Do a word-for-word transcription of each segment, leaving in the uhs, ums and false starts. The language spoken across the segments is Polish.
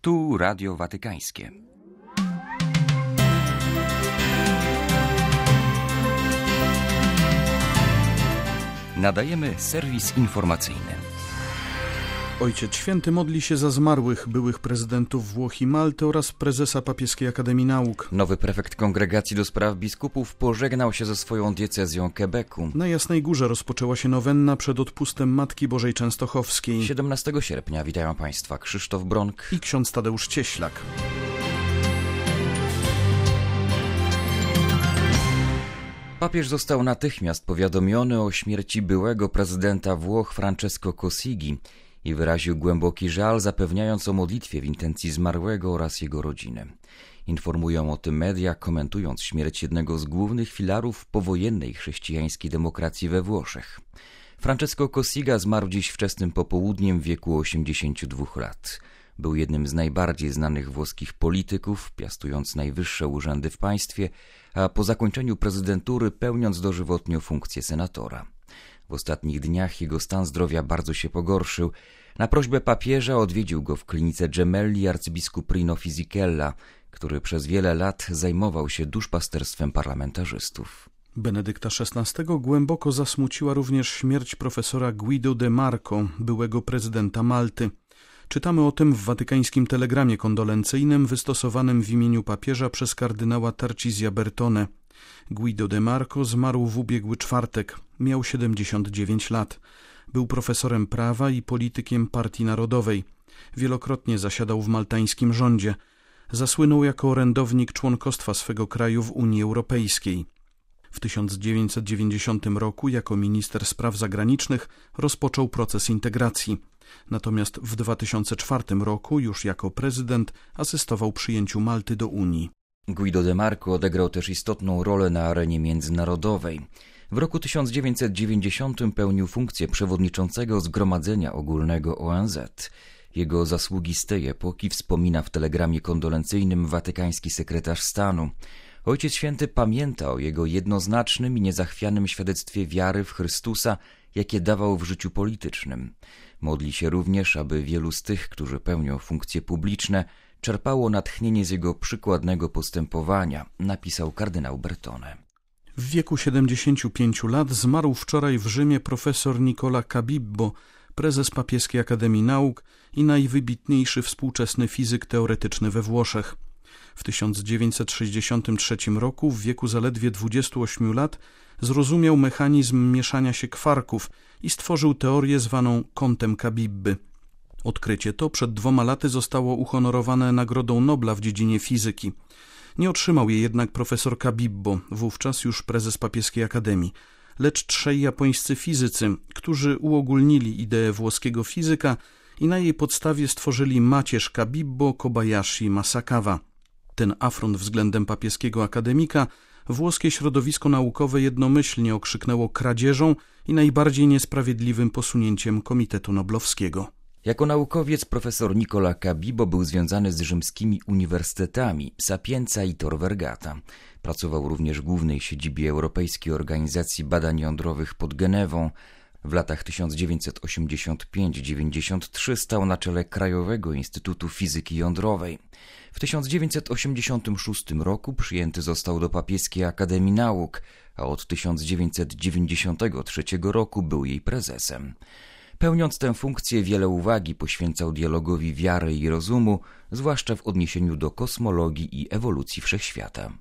Tu Radio Watykańskie. Nadajemy serwis informacyjny. Ojciec Święty modli się za zmarłych byłych prezydentów Włoch i Malty oraz prezesa Papieskiej Akademii Nauk. Nowy prefekt Kongregacji do Spraw Biskupów pożegnał się ze swoją diecezją Quebecu. Na Jasnej Górze rozpoczęła się nowenna przed odpustem Matki Bożej Częstochowskiej. siedemnastego sierpnia witają Państwa Krzysztof Bronk i ksiądz Tadeusz Cieślak. Papież został natychmiast powiadomiony o śmierci byłego prezydenta Włoch Francesco Cossigi i wyraził głęboki żal, zapewniając o modlitwie w intencji zmarłego oraz jego rodziny. Informują o tym media, komentując śmierć jednego z głównych filarów powojennej chrześcijańskiej demokracji we Włoszech. Francesco Cossiga zmarł dziś wczesnym popołudniem w wieku osiemdziesięciu dwóch lat. Był jednym z najbardziej znanych włoskich polityków, piastując najwyższe urzędy w państwie, a po zakończeniu prezydentury pełniąc dożywotnio funkcję senatora. W ostatnich dniach jego stan zdrowia bardzo się pogorszył. Na prośbę papieża odwiedził go w klinice Gemelli arcybiskup Rino Fisichella, który przez wiele lat zajmował się duszpasterstwem parlamentarzystów. Benedykta szesnastego głęboko zasmuciła również śmierć profesora Guido De Marco, byłego prezydenta Malty. Czytamy o tym w watykańskim telegramie kondolencyjnym wystosowanym w imieniu papieża przez kardynała Tarcisia Bertone. Guido De Marco zmarł w ubiegły czwartek. Miał siedemdziesiąt dziewięć lat. Był profesorem prawa i politykiem Partii Narodowej. Wielokrotnie zasiadał w maltańskim rządzie. Zasłynął jako orędownik członkostwa swego kraju w Unii Europejskiej. W tysiąc dziewięćset dziewięćdziesiątym roku jako minister spraw zagranicznych rozpoczął proces integracji. Natomiast w dwa tysiące czwartym roku już jako prezydent asystował przyjęciu Malty do Unii. Guido De Marco odegrał też istotną rolę na arenie międzynarodowej. W roku tysiąc dziewięćset dziewięćdziesiątym pełnił funkcję przewodniczącego Zgromadzenia Ogólnego O N Z. Jego zasługi z tej epoki wspomina w telegramie kondolencyjnym watykański sekretarz stanu. Ojciec Święty pamięta o jego jednoznacznym i niezachwianym świadectwie wiary w Chrystusa, jakie dawał w życiu politycznym. Modli się również, aby wielu z tych, którzy pełnią funkcje publiczne, czerpało natchnienie z jego przykładnego postępowania, napisał kardynał Bertone. W wieku siedemdziesięciu pięciu lat zmarł wczoraj w Rzymie profesor Nicola Cabibbo, prezes Papieskiej Akademii Nauk i najwybitniejszy współczesny fizyk teoretyczny we Włoszech. W tysiąc dziewięćset sześćdziesiątym trzecim roku, w wieku zaledwie dwudziestu ośmiu lat, zrozumiał mechanizm mieszania się kwarków i stworzył teorię zwaną kątem Cabibby. Odkrycie to przed dwoma laty zostało uhonorowane Nagrodą Nobla w dziedzinie fizyki. Nie otrzymał jej jednak profesor Cabibbo, wówczas już prezes Papieskiej Akademii, lecz trzej japońscy fizycy, którzy uogólnili ideę włoskiego fizyka i na jej podstawie stworzyli macierz Cabibbo Kobayashi Masakawa. Ten afront względem papieskiego akademika włoskie środowisko naukowe jednomyślnie okrzyknęło kradzieżą i najbardziej niesprawiedliwym posunięciem Komitetu Noblowskiego. Jako naukowiec profesor Nicola Cabibbo był związany z rzymskimi uniwersytetami Sapienza i Tor Vergata. Pracował również w głównej siedzibie Europejskiej Organizacji Badań Jądrowych pod Genewą. W latach tysiąc dziewięćset osiemdziesiątym piątym do dziewięćdziesiątego trzeciego stał na czele Krajowego Instytutu Fizyki Jądrowej. W tysiąc dziewięćset osiemdziesiątym szóstym roku przyjęty został do Papieskiej Akademii Nauk, a od tysiąc dziewięćset dziewięćdziesiątego trzeciego roku był jej prezesem. Pełniąc tę funkcję wiele uwagi poświęcał dialogowi wiary i rozumu, zwłaszcza w odniesieniu do kosmologii i ewolucji wszechświata.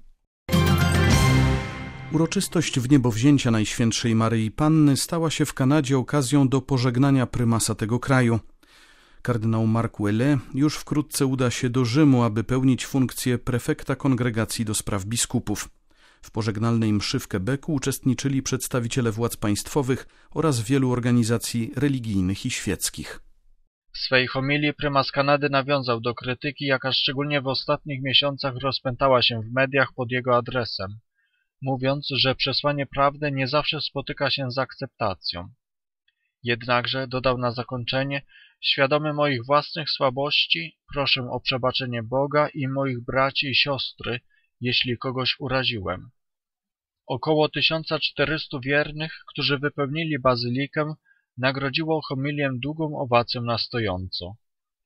Uroczystość wniebowzięcia Najświętszej Maryi Panny stała się w Kanadzie okazją do pożegnania prymasa tego kraju. Kardynał Marc Ouellet już wkrótce uda się do Rzymu, aby pełnić funkcję prefekta Kongregacji do Spraw Biskupów. W pożegnalnej mszy w Quebecu uczestniczyli przedstawiciele władz państwowych oraz wielu organizacji religijnych i świeckich. W swej homilii prymas Kanady nawiązał do krytyki, jaka szczególnie w ostatnich miesiącach rozpętała się w mediach pod jego adresem, mówiąc, że przesłanie prawdy nie zawsze spotyka się z akceptacją. Jednakże, dodał na zakończenie, świadomy moich własnych słabości, proszę o przebaczenie Boga i moich braci i siostry, jeśli kogoś uraziłem. Około tysiąc czterystu wiernych, którzy wypełnili bazylikę, nagrodziło homilię długą owacją na stojąco. W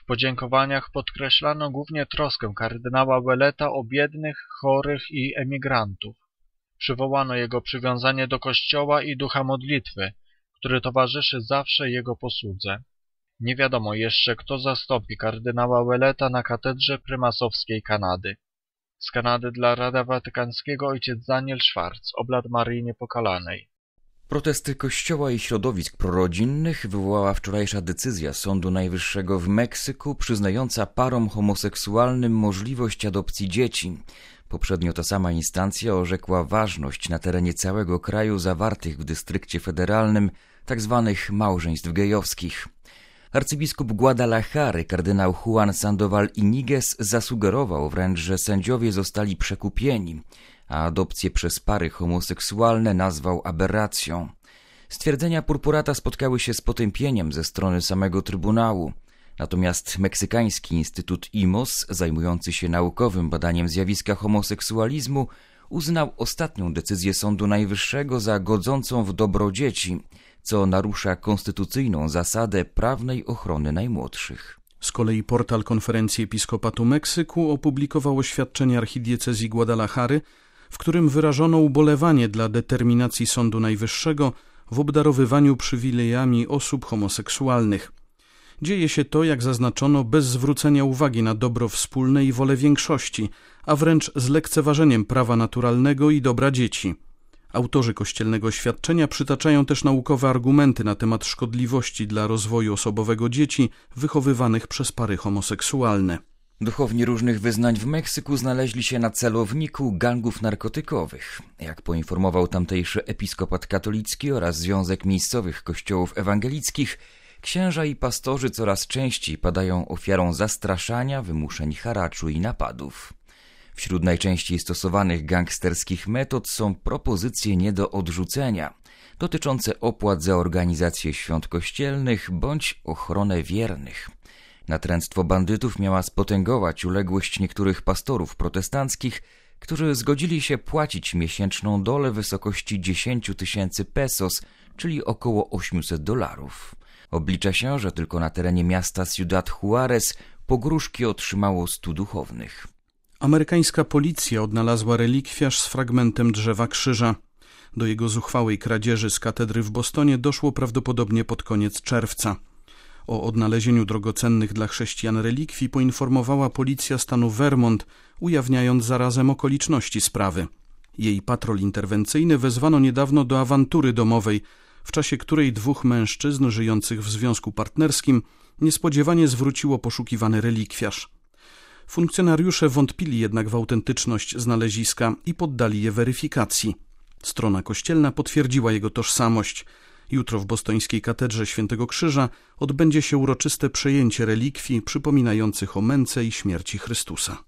podziękowaniach podkreślano głównie troskę kardynała Ouelleta o biednych, chorych i emigrantów. Przywołano jego przywiązanie do Kościoła i ducha modlitwy, który towarzyszy zawsze jego posłudze. Nie wiadomo jeszcze, kto zastąpi kardynała Ouelleta na katedrze prymasowskiej Kanady. Z Kanady dla Radia Watykańskiego ojciec Daniel Schwarz, oblat Maryi Niepokalanej. Protesty Kościoła i środowisk prorodzinnych wywołała wczorajsza decyzja Sądu Najwyższego w Meksyku przyznająca parom homoseksualnym możliwość adopcji dzieci. Poprzednio ta sama instancja orzekła ważność na terenie całego kraju zawartych w dystrykcie federalnym tzw. małżeństw gejowskich. Arcybiskup Guadalajary, kardynał Juan Sandoval Iñiguez, zasugerował wręcz, że sędziowie zostali przekupieni, a adopcje przez pary homoseksualne nazwał aberracją. Stwierdzenia purpurata spotkały się z potępieniem ze strony samego Trybunału. Natomiast meksykański Instytut I M O S, zajmujący się naukowym badaniem zjawiska homoseksualizmu, uznał ostatnią decyzję Sądu Najwyższego za godzącą w dobro dzieci, co narusza konstytucyjną zasadę prawnej ochrony najmłodszych. Z kolei portal Konferencji Episkopatu Meksyku opublikował oświadczenie archidiecezji Guadalajary, w którym wyrażono ubolewanie dla determinacji Sądu Najwyższego w obdarowywaniu przywilejami osób homoseksualnych. Dzieje się to, jak zaznaczono, bez zwrócenia uwagi na dobro wspólne i wolę większości, a wręcz z lekceważeniem prawa naturalnego i dobra dzieci. Autorzy kościelnego oświadczenia przytaczają też naukowe argumenty na temat szkodliwości dla rozwoju osobowego dzieci wychowywanych przez pary homoseksualne. Duchowni różnych wyznań w Meksyku znaleźli się na celowniku gangów narkotykowych. Jak poinformował tamtejszy episkopat katolicki oraz Związek Miejscowych Kościołów Ewangelickich, księża i pastorzy coraz częściej padają ofiarą zastraszania, wymuszeń haraczu i napadów. Wśród najczęściej stosowanych gangsterskich metod są propozycje nie do odrzucenia, dotyczące opłat za organizację świąt kościelnych bądź ochronę wiernych. Natręctwo bandytów miała spotęgować uległość niektórych pastorów protestanckich, którzy zgodzili się płacić miesięczną dolę w wysokości dziesięć tysięcy pesos, czyli około osiemset dolarów. Oblicza się, że tylko na terenie miasta Ciudad Juárez pogróżki otrzymało stu duchownych. Amerykańska policja odnalazła relikwiarz z fragmentem drzewa krzyża. Do jego zuchwałej kradzieży z katedry w Bostonie doszło prawdopodobnie pod koniec czerwca. O odnalezieniu drogocennych dla chrześcijan relikwii poinformowała policja stanu Vermont, ujawniając zarazem okoliczności sprawy. Jej patrol interwencyjny wezwano niedawno do awantury domowej, w czasie której dwóch mężczyzn żyjących w związku partnerskim niespodziewanie zwróciło poszukiwany relikwiarz. Funkcjonariusze wątpili jednak w autentyczność znaleziska i poddali je weryfikacji. Strona kościelna potwierdziła jego tożsamość. Jutro w bostońskiej katedrze Świętego Krzyża odbędzie się uroczyste przejęcie relikwii przypominających o męce i śmierci Chrystusa.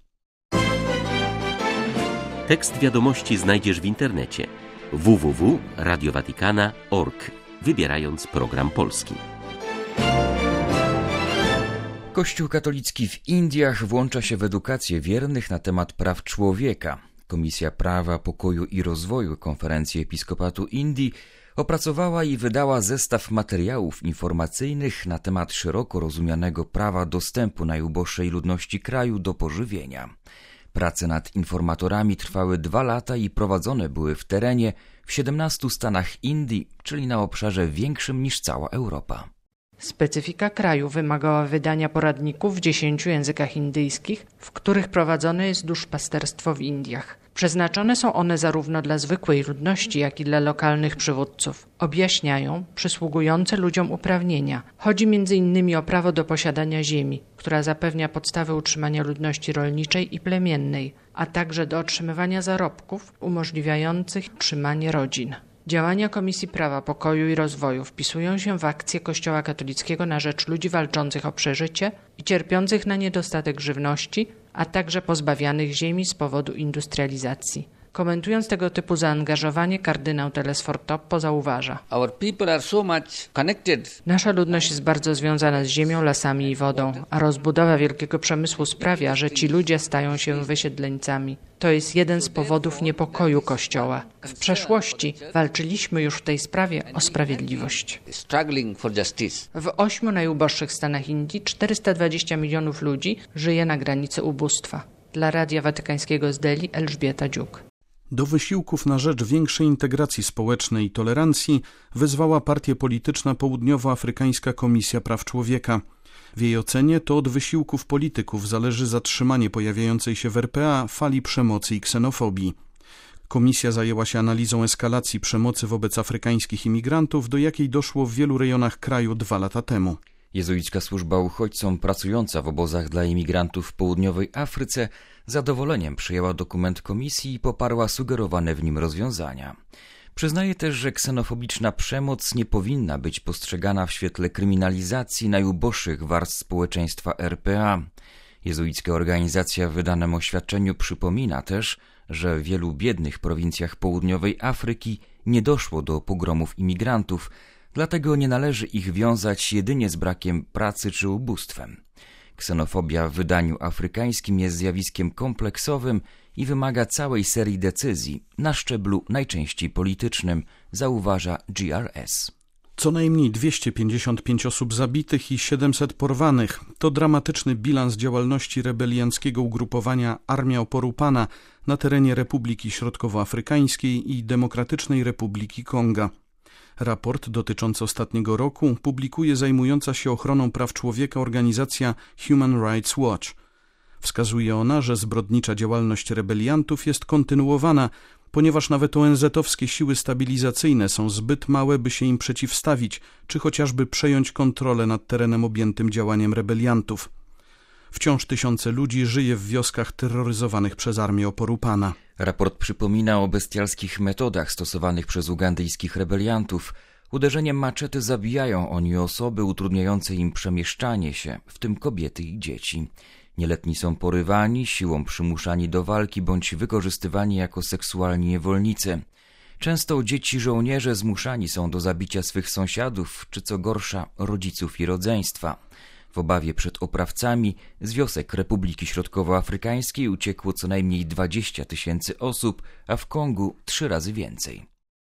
Tekst wiadomości znajdziesz w internecie w w w kropka radio watikana kropka org, wybierając program polski. Kościół katolicki w Indiach włącza się w edukację wiernych na temat praw człowieka. Komisja Prawa, Pokoju i Rozwoju Konferencji Episkopatu Indii opracowała i wydała zestaw materiałów informacyjnych na temat szeroko rozumianego prawa dostępu najuboższej ludności kraju do pożywienia. Prace nad informatorami trwały dwa lata i prowadzone były w terenie w siedemnastu stanach Indii, czyli na obszarze większym niż cała Europa. Specyfika kraju wymagała wydania poradników w dziesięciu językach indyjskich, w których prowadzone jest duszpasterstwo w Indiach. Przeznaczone są one zarówno dla zwykłej ludności, jak i dla lokalnych przywódców. Objaśniają przysługujące ludziom uprawnienia. Chodzi między innymi o prawo do posiadania ziemi, która zapewnia podstawy utrzymania ludności rolniczej i plemiennej, a także do otrzymywania zarobków umożliwiających utrzymanie rodzin. Działania Komisji Prawa, Pokoju i Rozwoju wpisują się w akcję Kościoła katolickiego na rzecz ludzi walczących o przeżycie i cierpiących na niedostatek żywności, a także pozbawianych ziemi z powodu industrializacji. Komentując tego typu zaangażowanie, kardynał Telesford Toppo zauważa: Our people are so much connected. Nasza ludność jest bardzo związana z ziemią, lasami i wodą, a rozbudowa wielkiego przemysłu sprawia, że ci ludzie stają się wysiedleńcami. To jest jeden z powodów niepokoju Kościoła. W przeszłości walczyliśmy już w tej sprawie o sprawiedliwość. W ośmiu najuboższych stanach Indii czterysta dwadzieścia milionów ludzi żyje na granicy ubóstwa. Dla Radia Watykańskiego z Delhi Elżbieta Dziuk. Do wysiłków na rzecz większej integracji społecznej i tolerancji wezwała partia polityczna Południowoafrykańska Komisja Praw Człowieka. W jej ocenie to od wysiłków polityków zależy zatrzymanie pojawiającej się w R P A fali przemocy i ksenofobii. Komisja zajęła się analizą eskalacji przemocy wobec afrykańskich imigrantów, do jakiej doszło w wielu rejonach kraju dwa lata temu. Jezuicka służba uchodźcom pracująca w obozach dla imigrantów w południowej Afryce z zadowoleniem przyjęła dokument komisji i poparła sugerowane w nim rozwiązania. Przyznaje też, że ksenofobiczna przemoc nie powinna być postrzegana w świetle kryminalizacji najuboższych warstw społeczeństwa R P A. Jezuicka organizacja w wydanym oświadczeniu przypomina też, że w wielu biednych prowincjach południowej Afryki nie doszło do pogromów imigrantów, dlatego nie należy ich wiązać jedynie z brakiem pracy czy ubóstwem. Ksenofobia w wydaniu afrykańskim jest zjawiskiem kompleksowym i wymaga całej serii decyzji, na szczeblu najczęściej politycznym, zauważa G R S. Co najmniej dwieście pięćdziesiąt pięć osób zabitych i siedemset porwanych. To dramatyczny bilans działalności rebelianckiego ugrupowania Armia Oporu Pana na terenie Republiki Środkowoafrykańskiej i Demokratycznej Republiki Konga. Raport dotyczący ostatniego roku publikuje zajmująca się ochroną praw człowieka organizacja Human Rights Watch. Wskazuje ona, że zbrodnicza działalność rebeliantów jest kontynuowana, ponieważ nawet O N Z-owskie siły stabilizacyjne są zbyt małe, by się im przeciwstawić, czy chociażby przejąć kontrolę nad terenem objętym działaniem rebeliantów. Wciąż tysiące ludzi żyje w wioskach terroryzowanych przez Armię Oporu Pana. Raport przypomina o bestialskich metodach stosowanych przez ugandyjskich rebeliantów. Uderzeniem maczety zabijają oni osoby utrudniające im przemieszczanie się, w tym kobiety i dzieci. Nieletni są porywani, siłą przymuszani do walki bądź wykorzystywani jako seksualni niewolnicy. Często dzieci żołnierze zmuszani są do zabicia swych sąsiadów, czy co gorsza, rodziców i rodzeństwa. W obawie przed oprawcami z wiosek Republiki Środkowoafrykańskiej uciekło co najmniej dwadzieścia tysięcy osób, a w Kongu trzy razy więcej.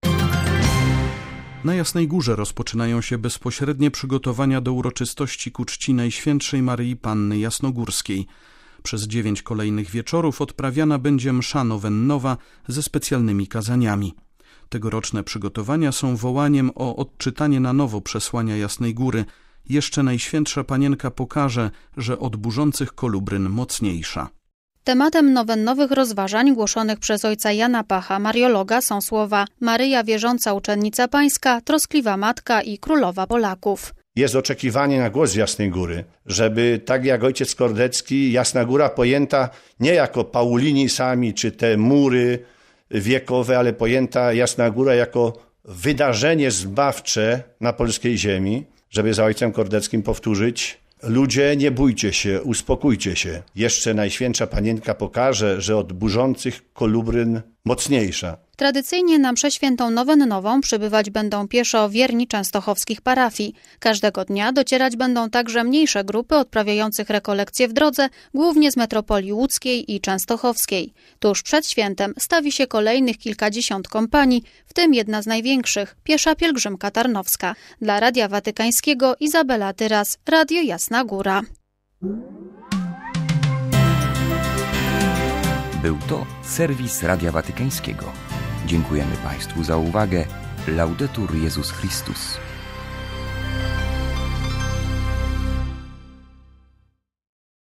Na Jasnej Górze rozpoczynają się bezpośrednie przygotowania do uroczystości ku czci Najświętszej Maryi Panny Jasnogórskiej. Przez dziewięć kolejnych wieczorów odprawiana będzie msza nowennowa ze specjalnymi kazaniami. Tegoroczne przygotowania są wołaniem o odczytanie na nowo przesłania Jasnej Góry. Jeszcze Najświętsza Panienka pokaże, że od burzących kolubryn mocniejsza. Tematem nowennowych rozważań głoszonych przez ojca Jana Pacha, mariologa, są słowa: Maryja wierząca uczennica pańska, troskliwa matka i królowa Polaków. Jest oczekiwanie na głos z Jasnej Góry, żeby tak jak ojciec Kordecki, Jasna Góra pojęta nie jako Paulini sami, czy te mury wiekowe, ale pojęta Jasna Góra jako wydarzenie zbawcze na polskiej ziemi, żeby za ojcem Kordeckim powtórzyć: ludzie, nie bójcie się, uspokójcie się. Jeszcze Najświętsza Panienka pokaże, że od burzących kolubryn mocniejsza. Tradycyjnie na mszę świętą nowennową przybywać będą pieszo wierni częstochowskich parafii. Każdego dnia docierać będą także mniejsze grupy odprawiających rekolekcje w drodze, głównie z metropolii łódzkiej i częstochowskiej. Tuż przed świętem stawi się kolejnych kilkadziesiąt kompanii, w tym jedna z największych, piesza pielgrzymka tarnowska. Dla Radia Watykańskiego Izabela Tyras, Radio Jasna Góra. Był to serwis Radia Watykańskiego. Dziękujemy Państwu za uwagę. Laudetur Jezus Chrystus.